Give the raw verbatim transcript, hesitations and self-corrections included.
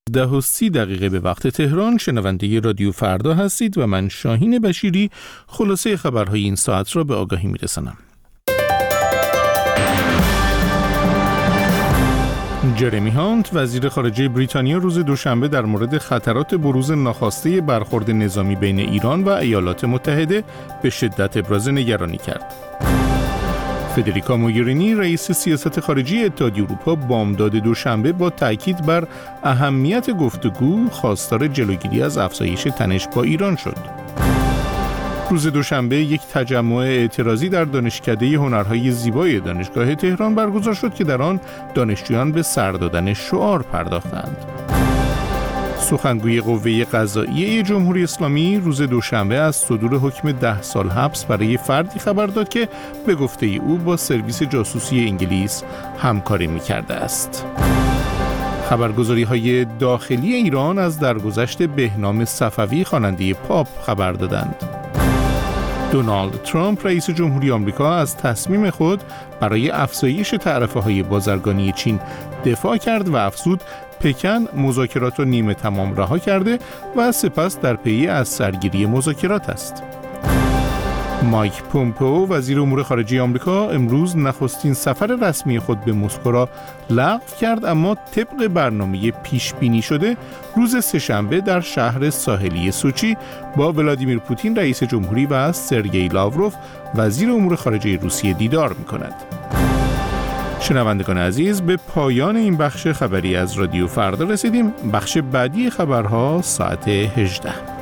ده و سی دقیقه به وقت تهران. شنونده رادیو فردا هستید و من شاهین بشیری خلاصه خبرهای این ساعت را به آگاهی میرسانم. جرمی هانت وزیر خارجه بریتانیا روز دوشنبه در مورد خطرات بروز ناخواسته برخورد نظامی بین ایران و ایالات متحده به شدت ابراز نگرانی کرد. فدریکا موگرینی رئیس سیاست خارجی اتحادیه اروپا بامداد دوشنبه با تاکید بر اهمیت گفتگو خواستار جلوگیری از افزایش تنش با ایران شد. روز دوشنبه یک تجمع اعتراضی در دانشکده هنرهای زیبای دانشگاه تهران برگزار شد که در آن دانشجویان به سر دادن شعار پرداختند. سخنگوی قوه قضاییه جمهوری اسلامی روز دوشنبه از صدور حکم ده سال حبس برای فردی خبر داد که به گفته او با سرویس جاسوسی انگلیس همکاری می‌کرده است. خبرگزاری‌های داخلی ایران از درگذشت بهنام صفوی خواننده پاپ خبر دادند. دونالد ترامپ رئیس جمهوری آمریکا از تصمیم خود برای افزایش تعرفه‌های بازرگانی چین دفاع کرد و افزود پکن مذاکرات را نیمه تمام رها کرده و سپس در پی از سرگیری مذاکرات است. مایک پومپئو وزیر امور خارجه آمریکا امروز نخستین سفر رسمی خود به مسکو را لغو کرد، اما طبق برنامه پیش بینی شده روز سه‌شنبه در شهر ساحلی سوچی با ولادیمیر پوتین رئیس جمهوری و سرگئی لاوروف وزیر امور خارجه روسیه دیدار می‌کند. شنوندگان عزیز، به پایان این بخش خبری از رادیو فردا رسیدیم. بخش بعدی خبرها ساعت هجده.